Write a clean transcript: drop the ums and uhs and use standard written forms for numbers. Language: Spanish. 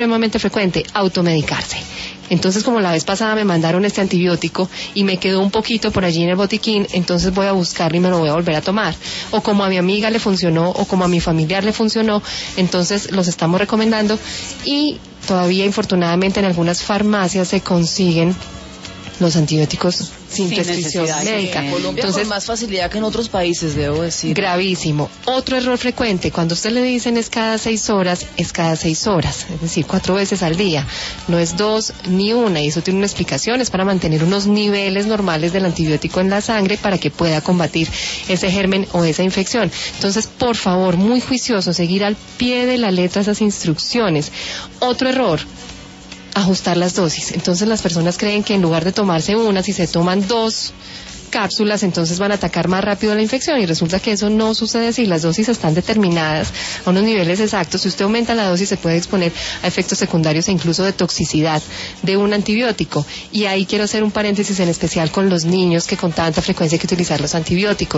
extremadamente frecuente, automedicarse. Entonces, como la vez pasada me mandaron este antibiótico y me quedó un poquito por allí en el botiquín, entonces voy a buscarlo y me lo voy a volver a tomar. O como a mi amiga le funcionó, o como a mi familiar le funcionó, entonces los estamos recomendando y todavía, infortunadamente, en algunas farmacias se consiguen los antibióticos sin prescripción médica. En Colombia con más facilidad que en otros países, debo decir. Gravísimo. Otro error frecuente, cuando usted le dicen es cada 6 horas, es cada 6 horas, es decir, 4 veces al día. No es 2 ni 1, y eso tiene una explicación, es para mantener unos niveles normales del antibiótico en la sangre para que pueda combatir ese germen o esa infección. Entonces, por favor, muy juicioso, seguir al pie de la letra esas instrucciones. Otro error, ajustar las dosis. Entonces las personas creen que en lugar de tomarse una, si se toman 2 cápsulas, entonces van a atacar más rápido la infección, y resulta que eso no sucede así. Las dosis están determinadas a unos niveles exactos. Si usted aumenta la dosis, se puede exponer a efectos secundarios e incluso de toxicidad de un antibiótico. Y ahí quiero hacer un paréntesis en especial con los niños, que con tanta frecuencia hay que utilizar los antibióticos.